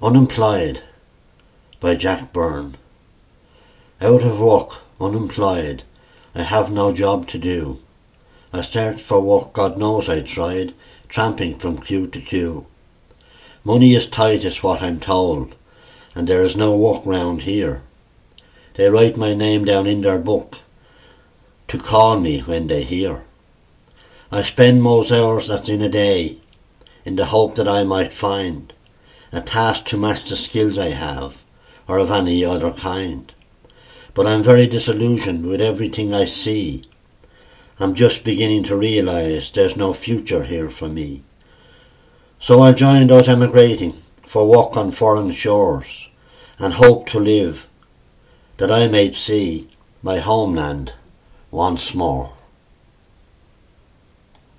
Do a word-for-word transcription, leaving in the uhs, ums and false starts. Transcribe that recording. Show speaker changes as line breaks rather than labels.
Unemployed by Jack Byrne. Out of work, unemployed, I have no job to do. I searched for work, God knows I tried, tramping from queue to queue. Money is tight is what I'm told, and there is no work round here. They write my name down in their book to call me when they hear. I spend most hours that's in a day in the hope that I might find a task to match the skills I have, or of any other kind. But I'm very disillusioned with everything I see. I'm just beginning to realise there's no future here for me. So I joined those emigrating for work on foreign shores, and hope to live, that I may see my homeland once more.